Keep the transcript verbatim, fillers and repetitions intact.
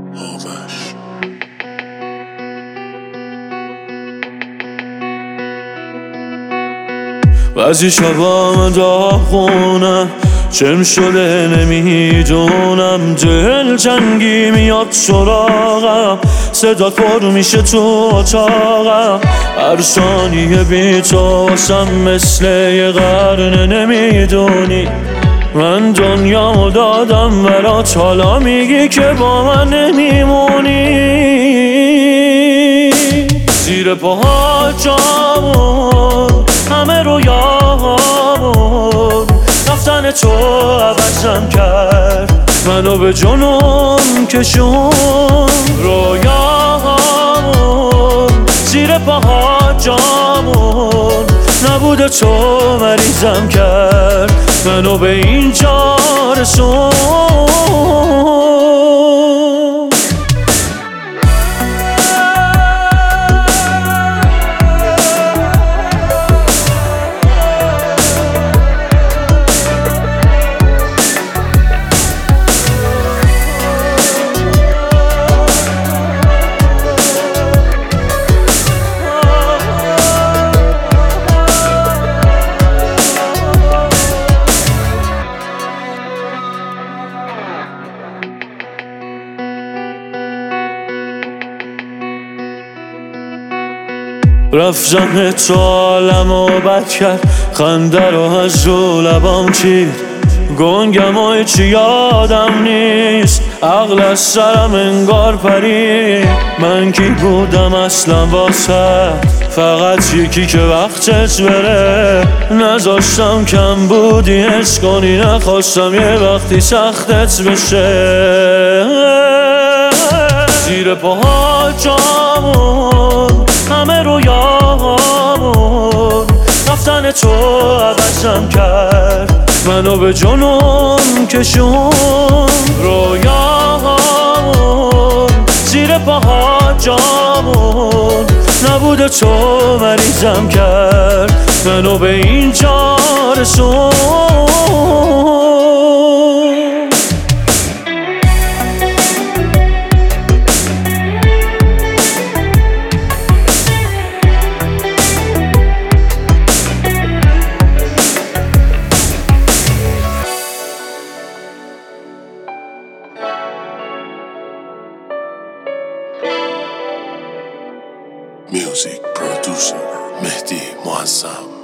آغش بعضی شبام داغونه چم شده نمیدونم، دل جنگی میاد سراغم، صدا پر میشه تو اتاقم، هر ثانیه بی تو واسم مثل یه قرن. نمیدونی من دنیامو دادم برات، حالا میگی که با من نمیمونی. زیر پاها جامون همه رویاهامون، رفتن تو عوضم کرد، منو به جنون کشون. رویاهامون زیر پاها جامون، نبود تو مریضم کرد، منو به اینجا رسون. رفتن تو عالمو بد کرد، خنده رو از رو لبام چید، گنگم و هیچی یادم نیست، عقل از سرم انگار پرید. من کی بودم اصلا واسه، فقط یکی که وقتت بره، نذاشتم کم بودی حس کنی، نخواستم یه وقتی سختت بشه. زیر پاها جامون همه رویاهامون، رفتن تو عوضم کرد، منو به جنون کشون. رویاهامون زیر پاها جامون، نبود تو مریضم کرد، منو به اینجا رسون. Music producer Mehdi Muazzam.